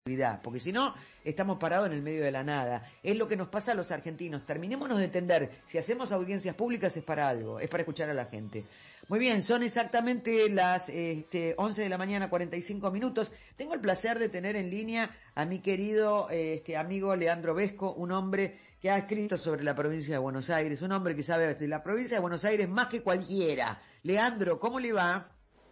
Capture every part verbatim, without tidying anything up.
porque si no, estamos parados en el medio de la nada. Es lo que nos pasa a los argentinos. Terminémonos de entender, si hacemos audiencias públicas es para algo, es para escuchar a la gente. Muy bien, son exactamente las este, once de la mañana, cuarenta y cinco minutos. Tengo el placer de tener en línea a mi querido este, amigo Leandro Vesco, un hombre que ha escrito sobre la provincia de Buenos Aires, un hombre que sabe de la provincia de Buenos Aires más que cualquiera. Leandro, ¿cómo le va?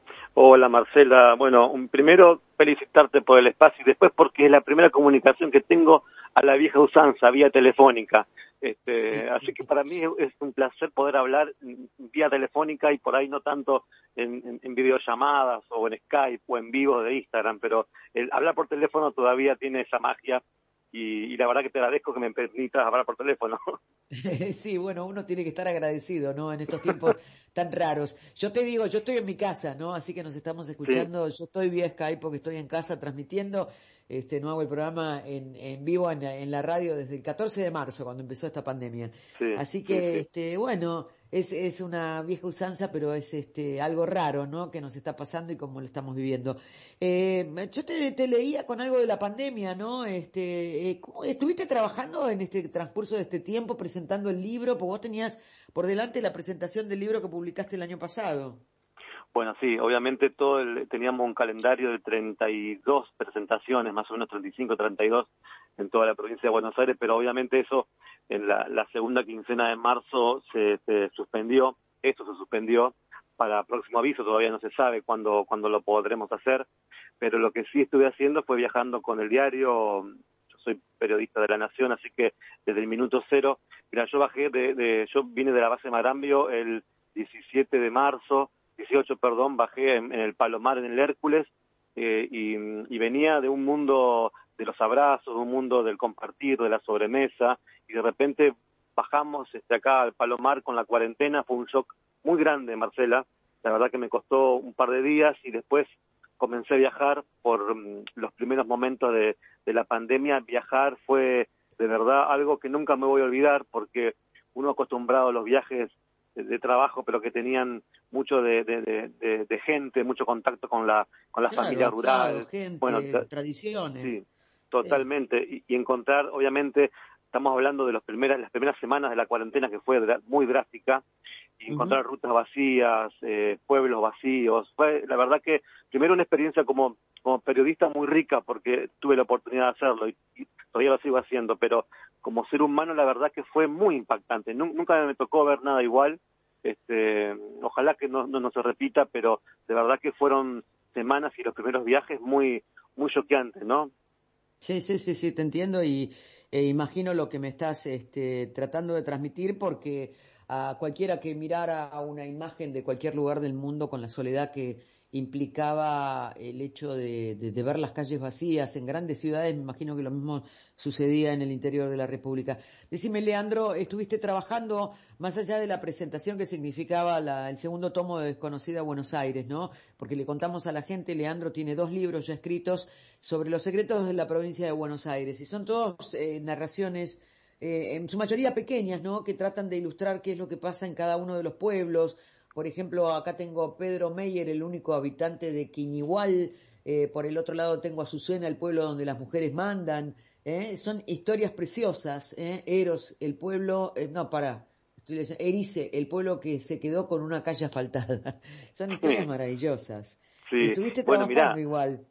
Hola Marcela, bueno, un, primero felicitarte por el espacio y después porque es la primera comunicación que tengo a la vieja usanza, vía telefónica. Este, sí, así sí. que para mí es un placer poder hablar vía telefónica y por ahí no tanto en, en, en videollamadas o en Skype o en vivo de Instagram, pero el hablar por teléfono todavía tiene esa magia. Y, y la verdad que te agradezco que me permitas hablar por teléfono. Sí, bueno, uno tiene que estar agradecido, ¿no? En estos tiempos tan raros. Yo te digo, yo estoy en mi casa, ¿no? Así que nos estamos escuchando. Sí. Yo estoy vía Skype porque estoy en casa transmitiendo. Este, no hago el programa en, en vivo en, en la radio desde el catorce de marzo, cuando empezó esta pandemia. Sí, Así que, sí, sí. este, bueno, es, es una vieja usanza, pero es este algo raro, ¿no? Que nos está pasando y cómo lo estamos viviendo. Eh, yo te, te leía con algo de la pandemia, ¿no? Este, eh, ¿cómo estuviste trabajando en este transcurso de este tiempo presentando el libro? Porque vos tenías por delante la presentación del libro que publicaste el año pasado. Bueno, sí, obviamente todo el, teníamos un calendario de treinta y dos presentaciones, más o menos treinta y cinco, treinta y dos en toda la provincia de Buenos Aires, pero obviamente eso en la, la segunda quincena de marzo se, se suspendió, eso se suspendió para próximo aviso, todavía no se sabe cuándo, cuándo lo podremos hacer, pero lo que sí estuve haciendo fue viajando con el diario. Yo soy periodista de La Nación, así que desde el minuto cero, mira, yo bajé de, de yo vine de la base Marambio el diecisiete de marzo, dieciocho, perdón, bajé en, en el Palomar, en el Hércules, eh, y, y venía de un mundo de los abrazos, de un mundo del compartir, de la sobremesa, y de repente bajamos este, acá al Palomar con la cuarentena. Fue un shock muy grande, Marcela, la verdad que me costó un par de días y después comencé a viajar por um, los primeros momentos de, de la pandemia. Viajar fue de verdad algo que nunca me voy a olvidar, porque uno acostumbrado a los viajes de trabajo, pero que tenían mucho de, de, de, de gente, mucho contacto con la con la claro, familia rural, gente, bueno, tradiciones. Sí, totalmente. Sí. Y, y encontrar, obviamente, estamos hablando de los primeras, las primeras semanas de la cuarentena, que fue muy drástica, y encontrar uh-huh. rutas vacías, eh, pueblos vacíos. Fue, la verdad que, primero una experiencia como, como periodista muy rica, porque tuve la oportunidad de hacerlo, y, y todavía lo sigo haciendo, pero como ser humano, la verdad que fue muy impactante. Nunca me tocó ver nada igual. Este, ojalá que no, no, no se repita, pero de verdad que fueron semanas y los primeros viajes muy, muy choqueantes, ¿no? Sí, sí, sí, sí, te entiendo y eh, imagino lo que me estás este, tratando de transmitir, porque a cualquiera que mirara una imagen de cualquier lugar del mundo con la soledad que implicaba el hecho de, de, de ver las calles vacías en grandes ciudades, me imagino que lo mismo sucedía en el interior de la República. Decime, Leandro, estuviste trabajando más allá de la presentación que significaba la, el segundo tomo de Desconocida Buenos Aires, ¿no? Porque le contamos a la gente, Leandro tiene dos libros ya escritos sobre los secretos de la provincia de Buenos Aires, y son todos eh, narraciones, eh, en su mayoría pequeñas, ¿no? Que tratan de ilustrar qué es lo que pasa en cada uno de los pueblos. Por ejemplo, acá tengo Pedro Meyer, el único habitante de Quiñigual. Eh, por el otro lado tengo Azucena, el pueblo donde las mujeres mandan. ¿eh? Son historias preciosas. ¿eh? Eros, el pueblo... Eh, no, para... Erice, el pueblo que se quedó con una calle asfaltada. Son historias maravillosas. Sí. Estuviste Bueno, trabajando mirá, igual.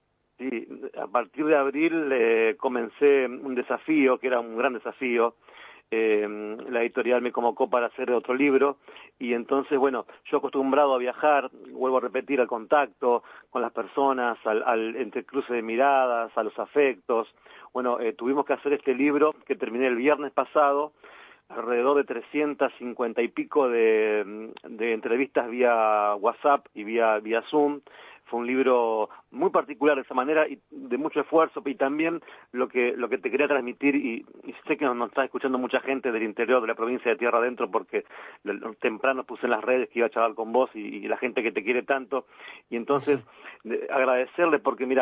Sí, a partir de abril eh, comencé un desafío, que era un gran desafío. Eh, la editorial me convocó para hacer otro libro, y entonces, bueno, yo acostumbrado a viajar, vuelvo a repetir, al contacto con las personas, al, al entrecruce de miradas, a los afectos. Bueno, eh, tuvimos que hacer este libro que terminé el viernes pasado, alrededor de trescientas cincuenta y pico de, de entrevistas vía WhatsApp y vía, vía Zoom. Fue un libro muy particular de esa manera y de mucho esfuerzo, y también lo que lo que te quería transmitir, y, y sé que nos, nos está escuchando mucha gente del interior de la provincia de Tierra Adentro, porque temprano puse en las redes que iba a charlar con vos y, y la gente que te quiere tanto, y entonces uh-huh. agradecerle, porque mira,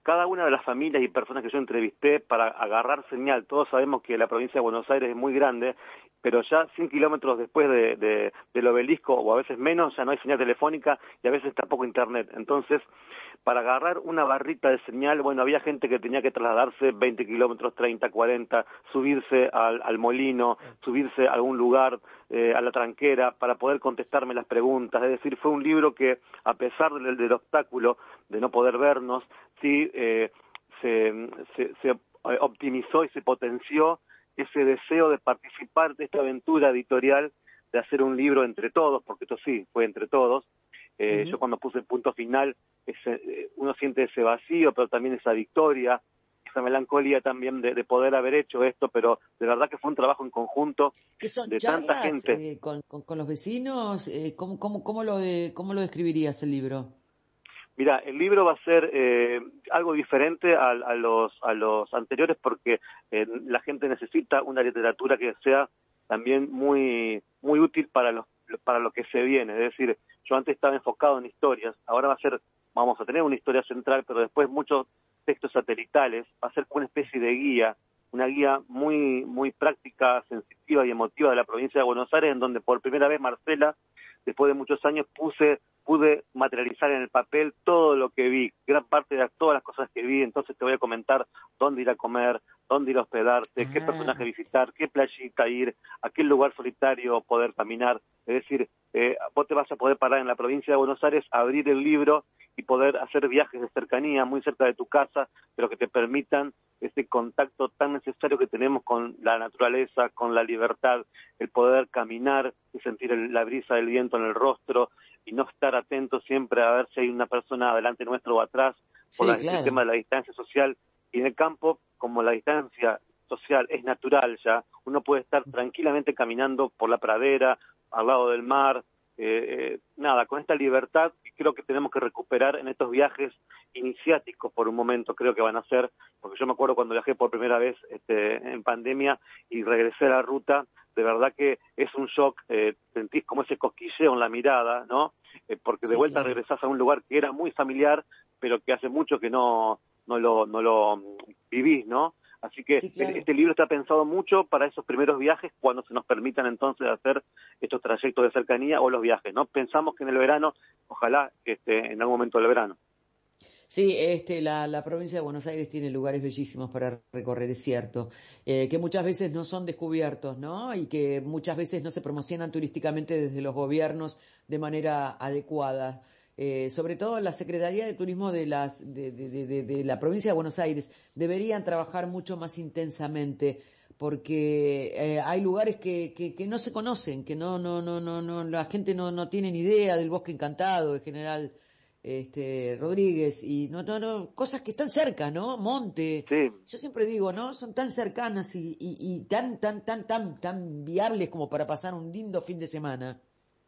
cada una de las familias y personas que yo entrevisté para agarrar señal, todos sabemos que la provincia de Buenos Aires es muy grande, pero ya cien kilómetros después de, de, del obelisco, o a veces menos, ya no hay señal telefónica y a veces tampoco internet. Entonces, para agarrar una barrita de señal, bueno, había gente que tenía que trasladarse veinte kilómetros, treinta, cuarenta, subirse al, al molino, subirse a algún lugar, eh, a la tranquera, para poder contestarme las preguntas. Es decir, fue un libro que, a pesar del, del obstáculo de no poder vernos, sí eh, se, se, se optimizó y se potenció ese deseo de participar de esta aventura editorial, de hacer un libro entre todos, porque esto sí, fue entre todos. Eh, uh-huh. Yo cuando puse el punto final, ese, uno siente ese vacío, pero también esa victoria, esa melancolía también de, de poder haber hecho esto, pero de verdad que fue un trabajo en conjunto son de charlas, tanta gente. Eh, con, con, con los vecinos, eh, ¿cómo, cómo, cómo, lo de, ¿cómo lo describirías el libro? Mira, el libro va a ser eh, algo diferente a, a, los, a los anteriores porque eh, la gente necesita una literatura que sea también muy muy útil para los para lo que se viene. Es decir, yo antes estaba enfocado en historias, ahora va a ser, vamos a tener una historia central, pero después muchos textos satelitales, va a ser como una especie de guía, una guía muy muy práctica, sensitiva y emotiva de la provincia de Buenos Aires, en donde por primera vez, Marcela, después de muchos años, puse pude materializar en el papel todo lo que vi, gran parte de todas las cosas que vi. Entonces te voy a comentar dónde ir a comer, dónde ir a hospedarte, ah. qué personaje visitar, qué playita ir, a qué lugar solitario poder caminar. Es decir, eh, vos te vas a poder parar en la provincia de Buenos Aires, abrir el libro y poder hacer viajes de cercanía muy cerca de tu casa, pero que te permitan ese contacto tan necesario que tenemos con la naturaleza, con la libertad, el poder caminar y sentir el, la brisa del viento en el rostro y no estar atentos siempre a ver si hay una persona adelante nuestro o atrás, por sí, la, claro. el tema de la distancia social. Y en el campo, como la distancia social es natural ya, uno puede estar tranquilamente caminando por la pradera, al lado del mar, eh, eh, nada, con esta libertad que creo que tenemos que recuperar en estos viajes iniciáticos por un momento, creo que van a ser, porque yo me acuerdo cuando viajé por primera vez este, en pandemia y regresé a la ruta, de verdad que es un shock, eh, sentís como ese cosquilleo en la mirada, ¿no? Eh, porque de sí, vuelta claro. regresás a un lugar que era muy familiar, pero que hace mucho que no, no, lo, no lo vivís, ¿no? Así que sí, claro. este libro está pensado mucho para esos primeros viajes, cuando se nos permitan entonces hacer estos trayectos de cercanía o los viajes, ¿no? Pensamos que en el verano, ojalá que esté en algún momento del verano. Sí, este, la, la provincia de Buenos Aires tiene lugares bellísimos para recorrer, es cierto, eh, que muchas veces no son descubiertos, ¿no? Y que muchas veces no se promocionan turísticamente desde los gobiernos de manera adecuada. Eh, sobre todo la Secretaría de Turismo de, las, de, de, de, de la provincia de Buenos Aires deberían trabajar mucho más intensamente porque eh, hay lugares que, que, que no se conocen, que no, no, no, no, no, la gente no, no tiene ni idea del Bosque Encantado, en general. Este, Rodríguez, y no, no, no, cosas que están cerca, ¿no? Monte, sí. Yo siempre digo, ¿no? Son tan cercanas y, y, y tan, tan, tan, tan, tan viables como para pasar un lindo fin de semana.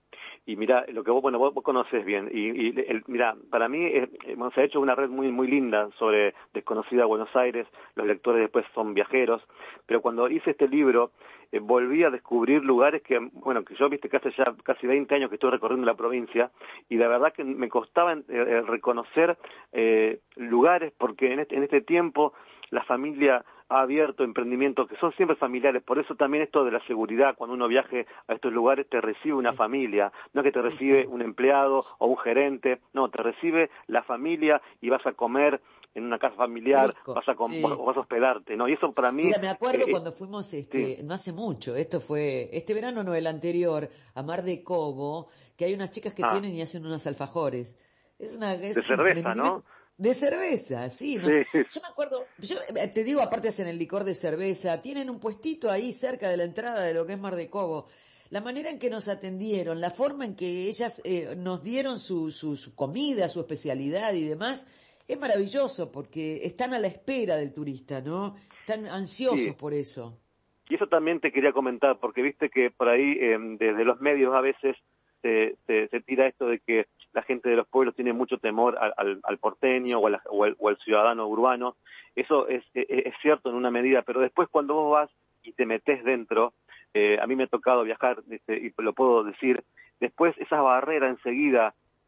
Y mira, lo que vos, bueno, vos, vos conoces bien, y, y el, mira, para mí eh, se ha hecho una red muy muy linda sobre Desconocida Buenos Aires, los lectores después son viajeros, pero cuando hice este libro, eh, volví a descubrir lugares que, bueno, que yo, viste, que hace ya casi veinte años que estoy recorriendo la provincia, y la verdad que me costaba eh, reconocer eh, lugares, porque en este, en este tiempo la familia ha abierto emprendimientos que son siempre familiares, por eso también esto de la seguridad, cuando uno viaje a estos lugares te recibe una sí. familia, no es que te sí, recibe claro. un empleado o un gerente, no, te recibe la familia y vas a comer en una casa familiar, Rico, vas a sí. vas a hospedarte, ¿no? Y eso para mí... Mira, me acuerdo eh, cuando fuimos, este, sí. no hace mucho, esto fue, este verano no, el anterior, a Mar de Cobo, que hay unas chicas que ah. tienen y hacen unos alfajores. Es una... Es de cerveza, ¿no? De cerveza, sí, ¿no? sí. Yo me acuerdo, yo te digo, aparte hacen el licor de cerveza, tienen un puestito ahí cerca de la entrada de lo que es Mar de Cobo. La manera en que nos atendieron, la forma en que ellas eh, nos dieron su, su, su comida, su especialidad y demás, es maravilloso porque están a la espera del turista, ¿no? Están ansiosos sí. por eso. Y eso también te quería comentar, porque viste que por ahí, eh, desde los medios a veces se, se, se tira esto de que la gente de los pueblos tiene mucho temor al, al, al porteño o, a la, o, al, o al ciudadano urbano. Eso es, es, es cierto en una medida, pero después cuando vos vas y te metés dentro, eh, a mí me ha tocado viajar, este, y lo puedo decir, después esa barrera enseguida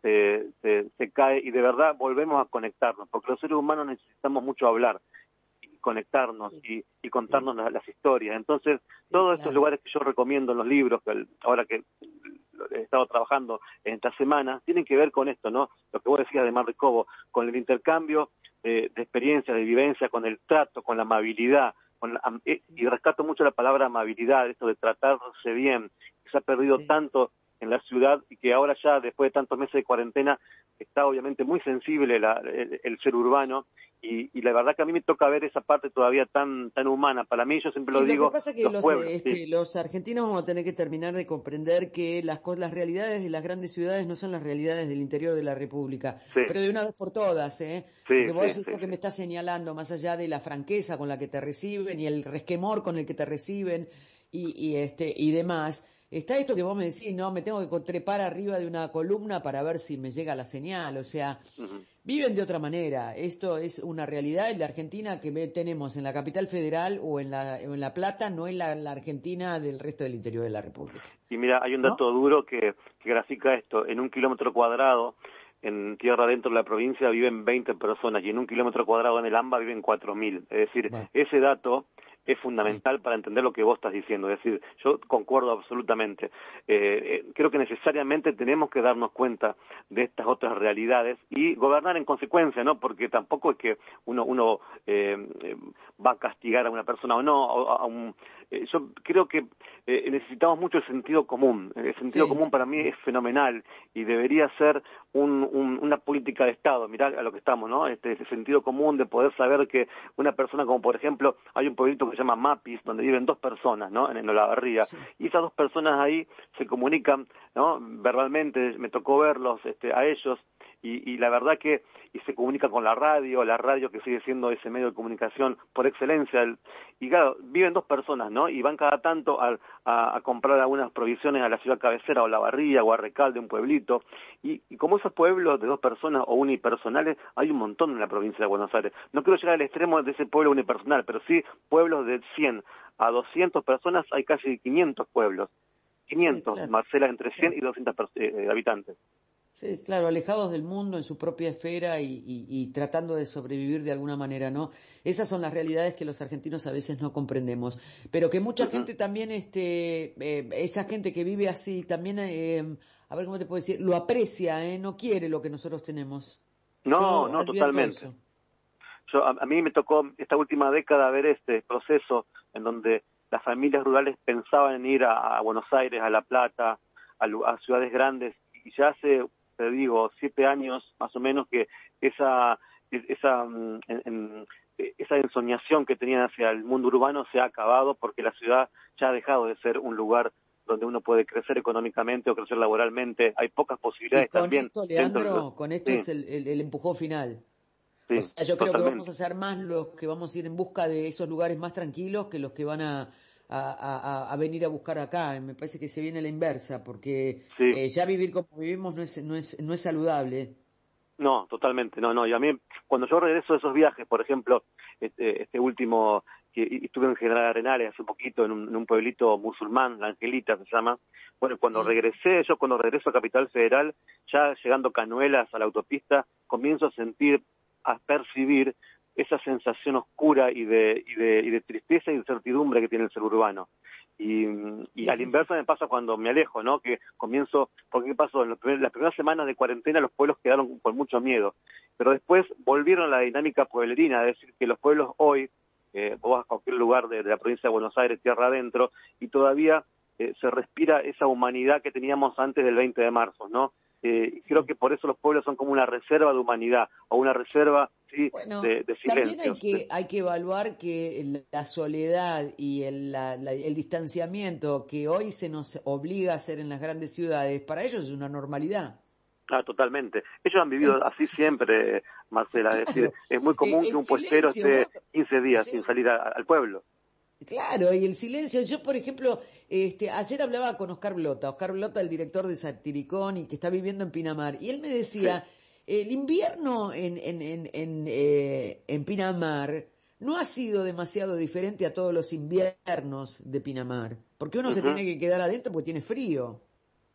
se, se, se cae y de verdad volvemos a conectarnos, porque los seres humanos necesitamos mucho hablar, conectarnos y, y contarnos sí. las, las historias. Entonces, sí, todos claro. estos lugares que yo recomiendo en los libros, que el, ahora que he estado trabajando en esta semana, tienen que ver con esto, ¿no? Lo que vos decías de Mar de Cobo, con el intercambio eh, de experiencias, de vivencia, con el trato, con la amabilidad, con la, eh, y rescato mucho la palabra amabilidad, esto de tratarse bien, que se ha perdido sí. tanto en la ciudad y que ahora ya, después de tantos meses de cuarentena, está obviamente muy sensible la, el, el ser urbano y, y la verdad que a mí me toca ver esa parte todavía tan tan humana. Para mí, yo siempre sí, lo digo, lo que pasa es que los, los, pueblos, este, sí. los argentinos vamos a tener que terminar de comprender que las, las realidades de las grandes ciudades no son las realidades del interior de la República, sí. pero de una vez por todas, ¿eh? Sí, Porque vos sí, esto sí, que sí. me estás señalando, más allá de la franqueza con la que te reciben y el resquemor con el que te reciben y, y, este, y demás, está esto que vos me decís, no, me tengo que trepar arriba de una columna para ver si me llega la señal, o sea, uh-huh. viven de otra manera. Esto es una realidad y la Argentina que tenemos en la capital federal o en la, en la Plata no es la, la Argentina del resto del interior de la República. Y mira, hay un ¿no? dato duro que, que grafica esto. En un kilómetro cuadrado, en tierra dentro de la provincia, viven veinte personas y en un kilómetro cuadrado en el AMBA viven cuatro mil. Es decir, bueno. ese dato es fundamental sí. para entender lo que vos estás diciendo. Es decir, yo concuerdo absolutamente. Eh, eh, creo que necesariamente tenemos que darnos cuenta de estas otras realidades y gobernar en consecuencia, ¿no? Porque tampoco es que uno uno eh, eh, va a castigar a una persona o no. A, a un, eh, yo creo que eh, necesitamos mucho el sentido común. El sentido sí. común para mí es fenomenal y debería ser un, un, una política de Estado. Mirá a lo que estamos, ¿no? Este, ese sentido común de poder saber que una persona, como por ejemplo, hay un pueblito que se llama Mapis, donde viven dos personas, ¿no? En, en Olavarría, sí. y esas dos personas ahí se comunican, ¿no? Verbalmente, me tocó verlos este, a ellos, y, y la verdad que y se comunica con la radio, la radio que sigue siendo ese medio de comunicación por excelencia, el, y claro, viven dos personas, ¿no? Y van cada tanto a, a, a comprar algunas provisiones a la ciudad cabecera, o Olavarría, o a Recalde, un pueblito, y, y como esos pueblos de dos personas o unipersonales, hay un montón en la provincia de Buenos Aires. No quiero llegar al extremo de ese pueblo unipersonal, pero sí pueblos de cien a doscientas personas, hay casi quinientos pueblos. quinientos, sí, claro. Marcela, entre cien claro. y doscientos eh, habitantes. Sí, claro, alejados del mundo en su propia esfera y, y, y tratando de sobrevivir de alguna manera, ¿no? Esas son las realidades que los argentinos a veces no comprendemos, pero que mucha uh-huh. gente también, este, eh, esa gente que vive así, también, eh, a ver cómo te puedo decir, lo aprecia, ¿eh? No quiere lo que nosotros tenemos. No, Yo no, totalmente. Eso. Yo, a, a mí me tocó esta última década ver este proceso en donde las familias rurales pensaban en ir a, a Buenos Aires, a La Plata, a, a ciudades grandes, y ya hace, te digo, siete años más o menos que esa esa en, en, esa ensoñación que tenían hacia el mundo urbano se ha acabado porque la ciudad ya ha dejado de ser un lugar donde uno puede crecer económicamente o crecer laboralmente. Hay pocas posibilidades y con también. Esto, Leandro, de... con esto sí. es el, el, el empujón final. Sí, o sea, yo creo totalmente. que vamos a ser más los que vamos a ir en busca de esos lugares más tranquilos que los que van a, a, a, a venir a buscar acá. Me parece que se viene la inversa, porque sí. eh, ya vivir como vivimos no es, no es, no es saludable. No, totalmente, no, no. Y a mí, cuando yo regreso de esos viajes, por ejemplo, este, este último, que estuve en General Arenales hace un poquito, en un, en un pueblito musulmán, La Angelita se llama. Bueno, cuando sí. regresé, yo cuando regreso a Capital Federal, ya llegando Canuelas a la autopista, comienzo a sentir, a percibir esa sensación oscura y de, y de, y de tristeza e incertidumbre que tiene el ser urbano. Y, y sí, al sí, inverso sí. me pasa cuando me alejo, ¿no? Que comienzo, porque ¿qué pasó? En los primer, las primeras semanas de cuarentena los pueblos quedaron con mucho miedo, pero después volvieron a la dinámica pueblerina, es decir, que los pueblos hoy, eh, vos vas a cualquier lugar de, de la provincia de Buenos Aires, tierra adentro, y todavía eh, se respira esa humanidad que teníamos antes del veinte de marzo, ¿no? Eh, sí. Creo que por eso los pueblos son como una reserva de humanidad, o una reserva sí, bueno, de, de silencio. También hay que, hay que evaluar que la soledad y el, la, la, el distanciamiento que hoy se nos obliga a hacer en las grandes ciudades, para ellos es una normalidad. Ah, totalmente. Ellos han vivido así siempre, Marcela. Claro. Es decir, es muy común el, que un puestero esté quince días sí. sin salir a, al pueblo. Claro, y el silencio. Yo, por ejemplo, este, ayer hablaba con Oscar Blota, Oscar Blota, el director de Satiricón y que está viviendo en Pinamar, y él me decía, sí. el invierno en, en, en, en, eh, en Pinamar no ha sido demasiado diferente a todos los inviernos de Pinamar, porque uno uh-huh. se tiene que quedar adentro porque tiene frío.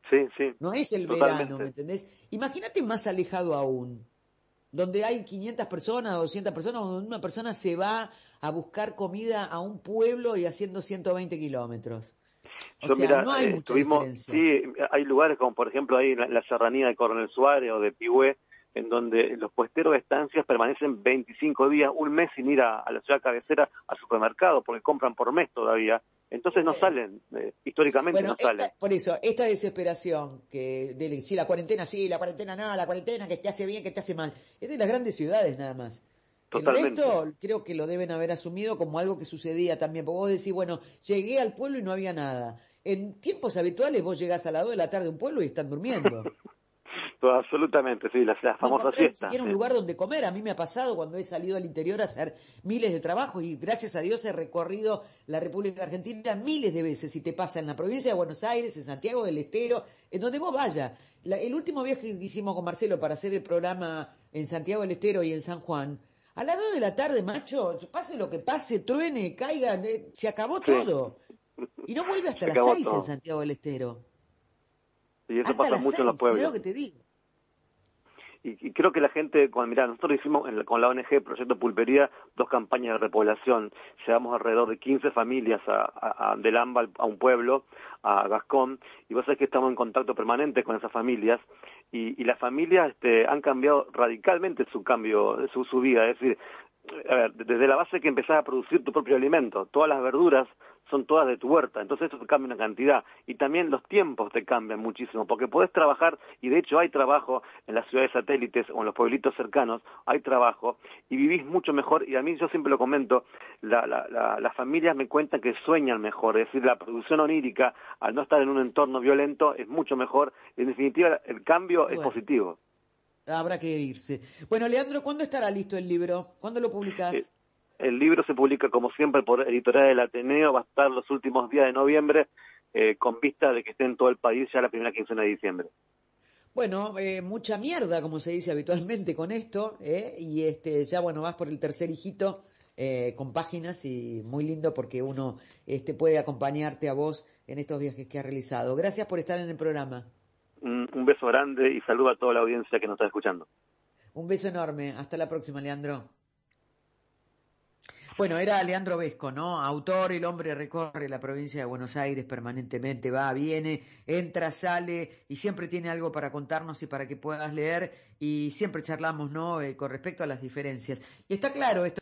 Sí, sí. No es el Totalmente. verano, ¿me entendés? Imagínate más alejado aún, donde hay quinientas personas, doscientas personas, donde una persona se va a buscar comida a un pueblo y haciendo ciento veinte kilómetros. O Yo, sea, mira, no hay eh, mucha estuvimos, diferencia. sí, hay lugares como por ejemplo ahí en la, en la serranía de Coronel Suárez o de Pigüé, en donde los puesteros de estancias permanecen veinticinco días, un mes sin ir a, a la ciudad cabecera al supermercado, porque compran por mes todavía. Entonces no Bueno, salen, eh, históricamente bueno, no salen. esta, por eso, esta desesperación que de sí, la cuarentena sí, la cuarentena no, la cuarentena que te hace bien, que te hace mal, es de las grandes ciudades nada más. El Totalmente. resto creo que lo deben haber asumido como algo que sucedía también, porque vos decís, bueno, llegué al pueblo y no había nada. En tiempos habituales vos llegás a las dos de la tarde a un pueblo y están durmiendo. Todo, absolutamente, sí, la, la No famosa encontrás ni siesta, siquiera sí. un lugar donde comer. A mí me ha pasado cuando he salido al interior a hacer miles de trabajos y gracias a Dios he recorrido la República Argentina miles de veces y te pasa en la provincia de Buenos Aires, en Santiago del Estero, en donde vos vayas. La- el último viaje que hicimos con Marcelo para hacer el programa en Santiago del Estero y en San Juan, a las dos de la tarde, macho, pase lo que pase, truene, caiga, eh, se acabó Sí, todo. Y no vuelve hasta se las acabó seis en todo. Santiago del Estero. Y eso Hasta pasa las mucho en los seis, mirá lo pueblos. que te digo. Y, y creo que la gente, con, mirá, nosotros hicimos en la- con la O N G Proyecto Pulpería dos campañas de repoblación. Llevamos alrededor de quince familias a, a, a, del AMBA a un pueblo, a Gascón, y vos sabés que estamos en contacto permanente con esas familias, y, y las familias este, han cambiado radicalmente su cambio, su, su vida. Es decir, a ver, desde la base que empezás a producir tu propio alimento, todas las verduras son todas de tu huerta, entonces eso te cambia una cantidad, y también los tiempos te cambian muchísimo, porque podés trabajar, y de hecho hay trabajo en las ciudades satélites o en los pueblitos cercanos, hay trabajo, y vivís mucho mejor, y a mí yo siempre lo comento, la, la, la, las familias me cuentan que sueñan mejor, es decir, la producción onírica, al no estar en un entorno violento, es mucho mejor, en definitiva el cambio es Bueno. positivo. Habrá que irse. Bueno, Leandro, ¿cuándo estará listo el libro? ¿Cuándo lo Eh, publicás? El libro se publica, como siempre, por Editorial del Ateneo, va a estar los últimos días de noviembre, eh, con vista de que esté en todo el país ya la primera quincena de diciembre. Bueno, eh, mucha mierda, como se dice habitualmente con esto, ¿eh? Y este, ya bueno, vas por el tercer hijito eh, con páginas y muy lindo porque uno este, puede acompañarte a vos en estos viajes que has realizado. Gracias por estar en el programa. Un, un beso grande y saludo a toda la audiencia que nos está escuchando. Un beso enorme. Hasta la próxima, Leandro. Bueno, era Leandro Vesco, ¿no? Autor, el hombre recorre la provincia de Buenos Aires permanentemente, va, viene, entra, sale y siempre tiene algo para contarnos y para que puedas leer y siempre charlamos, ¿no? Eh, con respecto a las diferencias. Y está claro esto.